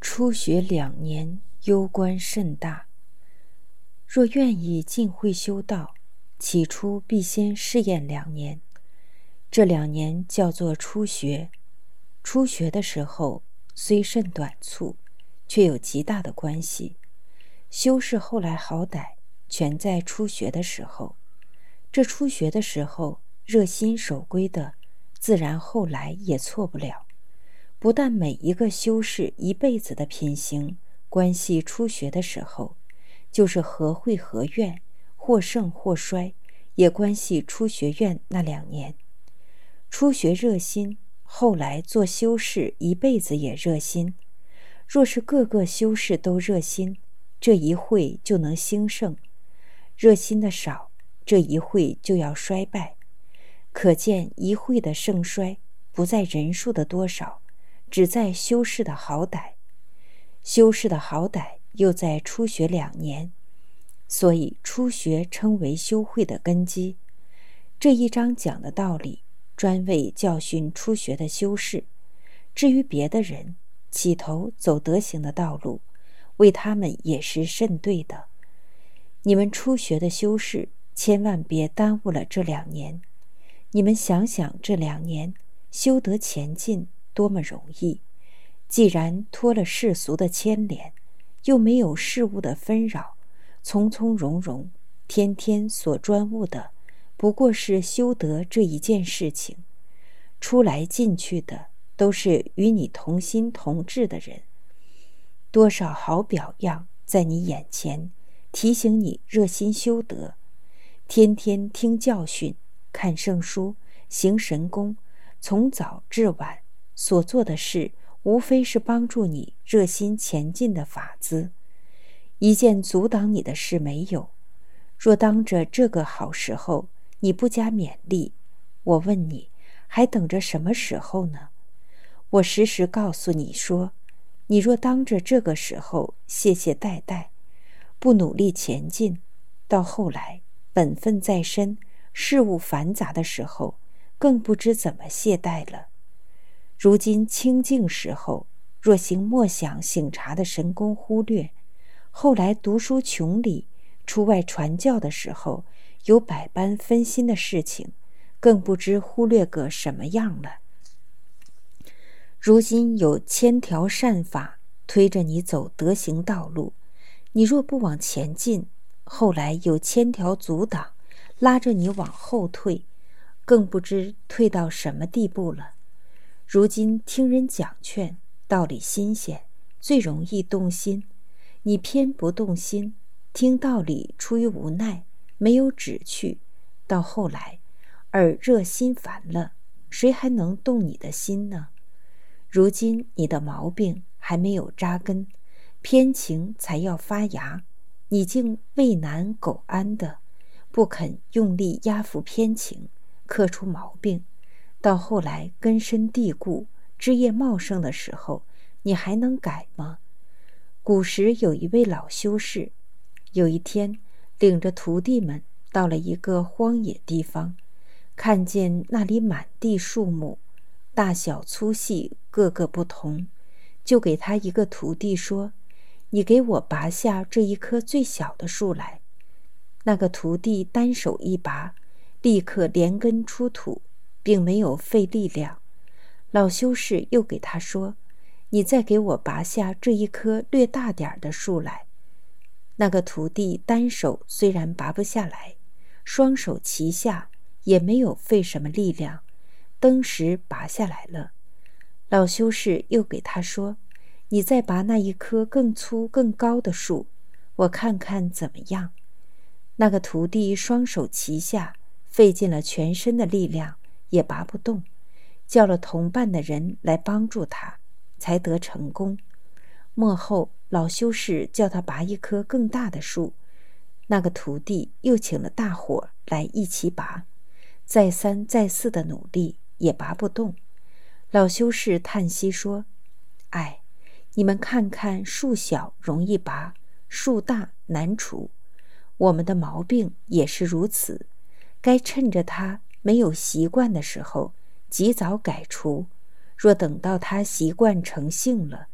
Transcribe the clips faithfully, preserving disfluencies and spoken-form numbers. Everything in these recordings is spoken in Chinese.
初学两年，攸关甚大。若愿意尽慧修道，起初必先试验两年。这两年叫做初学。初学的时候虽甚短促，却有极大的关系。修饰后来好歹全在初学的时候。这初学的时候热心守规的，自然后来也错不了。不但每一个修士一辈子的品行关系初学的时候，就是何会何愿，或盛或衰，也关系初学院那两年。初学热心，后来做修士一辈子也热心。若是各个修士都热心，这一会就能兴盛；热心的少，这一会就要衰败。可见一会的盛衰不在人数的多少，只在修士的好歹。修士的好歹又在初学两年，所以初学称为修会的根基。这一章讲的道理，专为教训初学的修士。至于别的人，起头走德行的道路，为他们也是甚对的。你们初学的修士，千万别耽误了这两年。你们想想这两年修德前进多么容易。既然脱了世俗的牵连，又没有事物的纷扰，从从容容，天天所专务的不过是修德这一件事情。出来进去的都是与你同心同志的人，多少好表样在你眼前，提醒你热心修德。天天听教训，看圣书，行神功，从早至晚所做的事，无非是帮助你热心前进的法子。一件阻挡你的事没有。若当着这个好时候你不加勉励，我问你，还等着什么时候呢？我时时告诉你说，你若当着这个时候懈懈怠怠，不努力前进，到后来本分在身，事物繁杂的时候，更不知怎么懈怠了。如今清静时候，若行默想醒察的神功忽略，后来读书穷理，出外传教的时候，有百般分心的事情，更不知忽略个什么样了。如今有千条善法推着你走德行道路，你若不往前进，后来有千条阻挡拉着你往后退，更不知退到什么地步了。如今听人讲劝，道理新鲜，最容易动心。你偏不动心，听道理出于无奈，没有旨趣，到后来耳热心烦了，谁还能动你的心呢？如今你的毛病还没有扎根，偏情才要发芽，你竟畏难苟安的，不肯用力压服偏情，克出毛病。到后来根深蒂固，枝叶茂盛的时候，你还能改吗？古时有一位老修士，有一天领着徒弟们到了一个荒野地方，看见那里满地树木，大小粗细各个不同，就给他一个徒弟说，你给我拔下这一棵最小的树来。那个徒弟单手一拔，立刻连根出土，并没有费力量。老修士又给他说，你再给我拔下这一棵略大点的树来。那个徒弟单手虽然拔不下来，双手齐下，也没有费什么力量，登时拔下来了。老修士又给他说，你再拔那一棵更粗更高的树，我看看怎么样。那个徒弟双手齐下，费尽了全身的力量，也拔不动，叫了同伴的人来帮助他，才得成功。末后老修士叫他拔一棵更大的树，那个徒弟又请了大伙来一起拔，再三再四的努力也拔不动。老修士叹息说，哎，你们看看，树小容易拔，树大难除，我们的毛病也是如此，该趁着他没有习惯的时候及早改除，若等到他习惯成性了，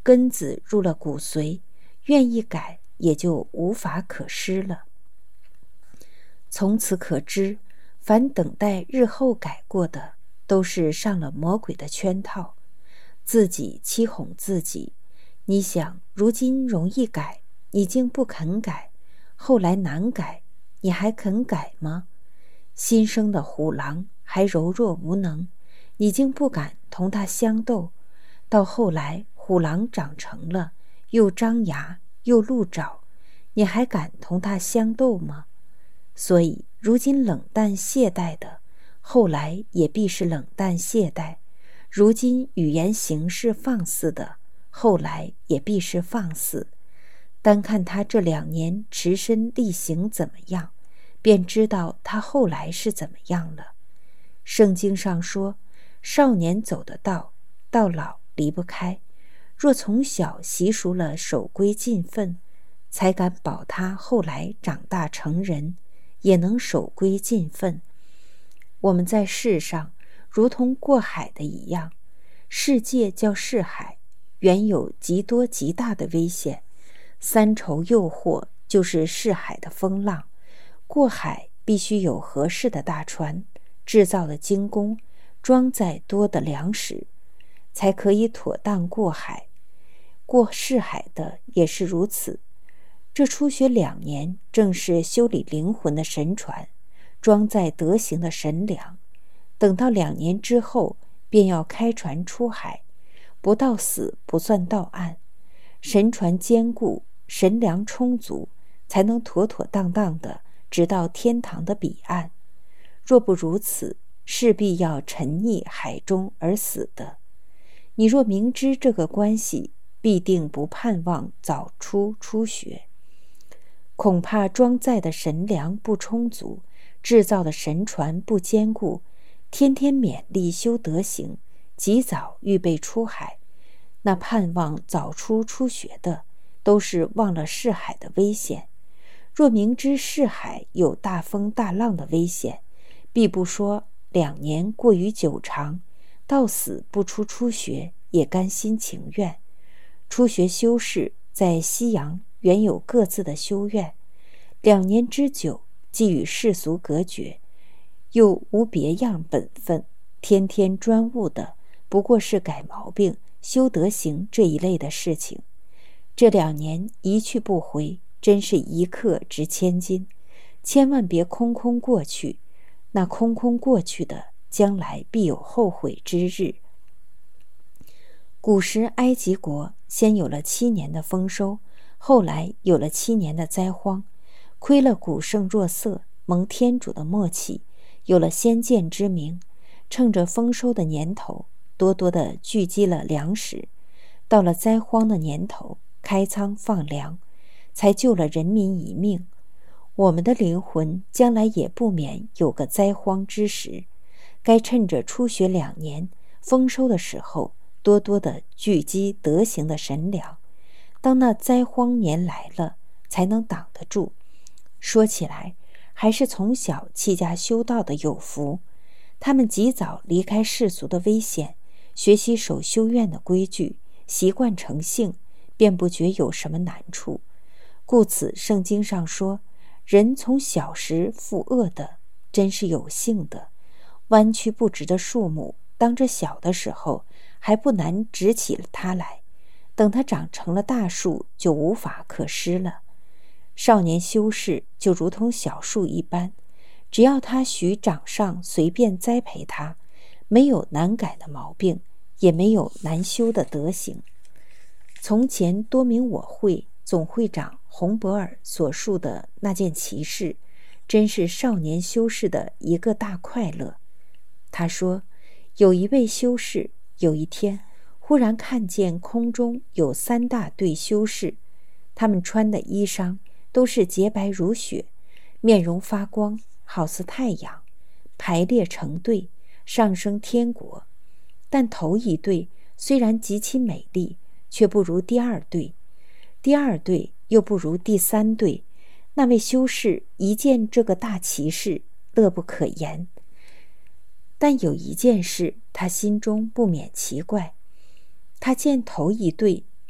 根子入了骨髓，愿意改也就无法可施了。从此可知，凡等待日后改过的，都是上了魔鬼的圈套，自己欺哄自己。你想，如今容易改，你竟不肯改，后来难改，你还肯改吗？新生的虎狼还柔弱无能，你竟不敢同它相斗，到后来虎狼长成了，又张牙又露爪，你还敢同它相斗吗？所以如今冷淡懈怠的，后来也必是冷淡懈怠；如今语言行事放肆的，后来也必是放肆。单看他这两年持身力行怎么样，便知道他后来是怎么样了。圣经上说，少年走得道，到老离不开。若从小习熟了守规禁分，才敢保他后来长大成人，也能守规禁分。我们在世上如同过海的一样，世界叫世海，原有极多极大的危险，三重诱惑就是世海的风浪。过海必须有合适的大船，制造的精工，装载多的粮食，才可以妥当过海。过世海的也是如此。这初学两年，正是修理灵魂的神船，装载德行的神粮。等到两年之后，便要开船出海，不到死不算到岸。神船坚固，神粮充足，才能妥妥当当的直到天堂的彼岸。若不如此，势必要沉溺海中而死的。你若明知这个关系，必定不盼望早出初学。恐怕装载的神粮不充足，制造的神船不坚固，天天勉力修德行，及早预备出海，那盼望早出初学的，都是忘了世海的危险。若明知世海有大风大浪的危险，必不说两年过于久长，到死不出初学也甘心情愿。初学修士在西洋原有各自的修院，两年之久，既与世俗隔绝，又无别样本分，天天专务的不过是改毛病、修德行这一类的事情。这两年一去不回，真是一刻值千金，千万别空空过去，那空空过去的，将来必有后悔之日。古时埃及国先有了七年的丰收，后来有了七年的灾荒，亏了古圣若瑟蒙天主的默契，有了先见之明，趁着丰收的年头，多多的聚集了粮食，到了灾荒的年头，开仓放粮，才救了人民一命。我们的灵魂将来也不免有个灾荒之时，该趁着初学两年丰收的时候，多多的聚集德行的神粮，当那灾荒年来了，才能挡得住。说起来，还是从小弃家修道的有福，他们及早离开世俗的危险，学习守修院的规矩，习惯成性，便不觉有什么难处。故此圣经上说，人从小时负恶的，真是有幸的。弯曲不直的树木，当这小的时候，还不难直起了它来，等它长成了大树，就无法可施了。少年修士就如同小树一般，只要他许掌上随便栽培他，没有难改的毛病，也没有难修的德行。从前多明我会总会长洪博尔所述的那件奇事，真是少年修士的一个大快乐。他说，有一位修士，有一天忽然看见空中有三大队修士，他们穿的衣裳都是洁白如雪，面容发光，好似太阳，排列成队，上升天国。但头一队虽然极其美丽，却不如第二队，第二队又不如第三队。那位修士一见这个大奇事，乐不可言。但有一件事，他心中不免奇怪。他见头一队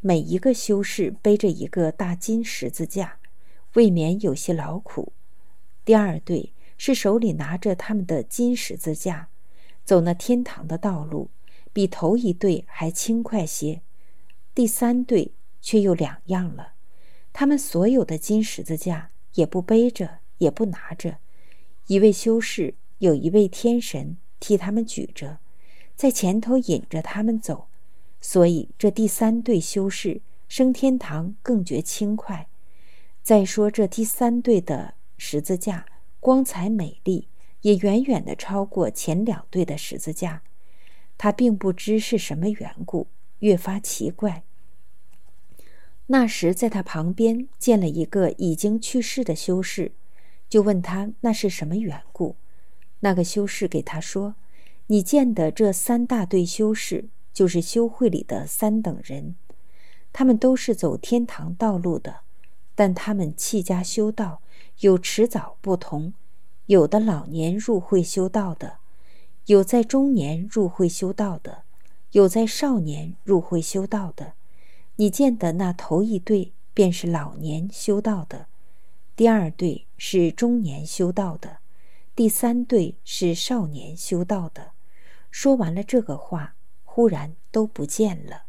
每一个修士背着一个大金十字架，未免有些劳苦。第二队是手里拿着他们的金十字架，走那天堂的道路，比头一队还轻快些。第三队却又两样了，他们所有的金十字架也不背着，也不拿着，一位修士有一位天神替他们举着，在前头引着他们走，所以这第三队修士升天堂更觉轻快。再说这第三队的十字架光彩美丽，也远远地超过前两队的十字架。他并不知是什么缘故，越发奇怪。那时在他旁边见了一个已经去世的修士，就问他那是什么缘故。那个修士给他说，你见的这三大队修士就是修会里的三等人，他们都是走天堂道路的，但他们弃家修道有迟早不同，有的老年入会修道的，有在中年入会修道的，有在少年入会修道的。你见的那头一队便是老年修道的，第二队是中年修道的，第三队是少年修道的。说完了这个话，忽然都不见了。